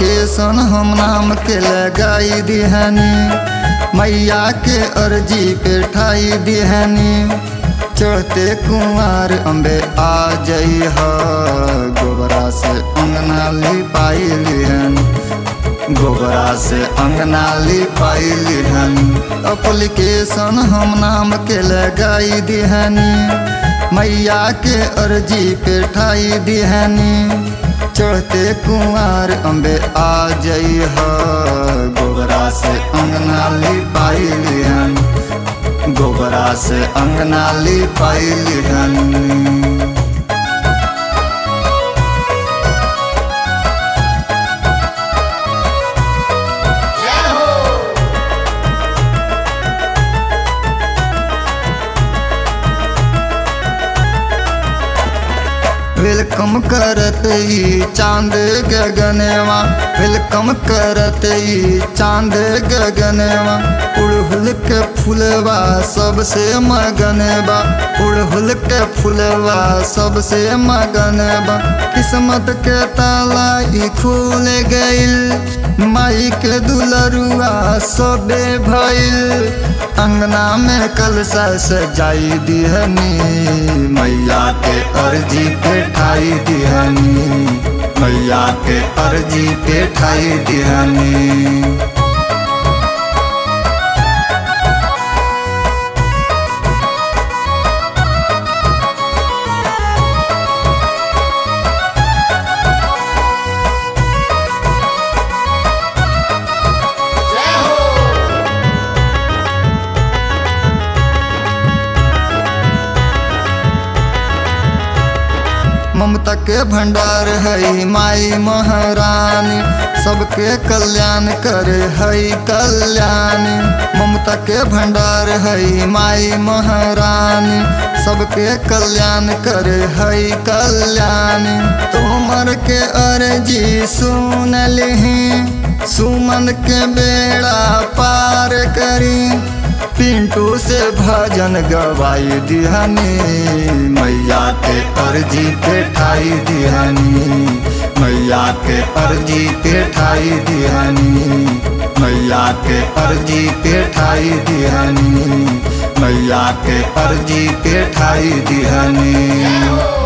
Application हम नाम के लगाई दिहनी, मैया के अर्जी पे ठाई दिहनी। चढ़ते कुंवर अम्बे आ जइह, गोबरा से अंगना लिपाई लिहन, गोबरा से अंगना लिपाई लिहन। एप्लीकेशन हम नाम के लगाई दिहनी, मैया के अर्जी पे ठाई दिहनी। चढ़ते कुंवर अम्बे आ जइह, गोबरा से अंगना लिपाई लिहन, गोबरा से अंगना लिपाई लिहन। वेलकम करत ई चांद गगनवा, वेलकम करत ई चांद गगनवा। उड़हुल के फूलवा सबसे मगनवा, उड़हुल के फूलवा सबसे मगनवा। किस्मत के ताला ई खुल गइल, माई के दुलरुआ सबे भइल। अंगना में कलशा सजाई दिहनी, मैया के अर्जी पे ठाई दिहनी, मैया के अर्जी पे ठाई दिहनी। ममता के भंडार है माई महारानी, सबके कल्याण करे है कल्याणी। ममता के भंडार है माई महारानी, सबके कल्याण करे है कल्याणी। तुमर के अर्जी सुन लिही, सुमन के बेड़ा पार करी। पिंटू से भजन गवाई दिहनी, मैया के अर्जी पे ठाई दिहनी, मैया के अर्जी पे ठाई दिहनी, मैया के अर्जी पे ठाई दिहनी, मैया के अर्जी पे ठाई दिहनी।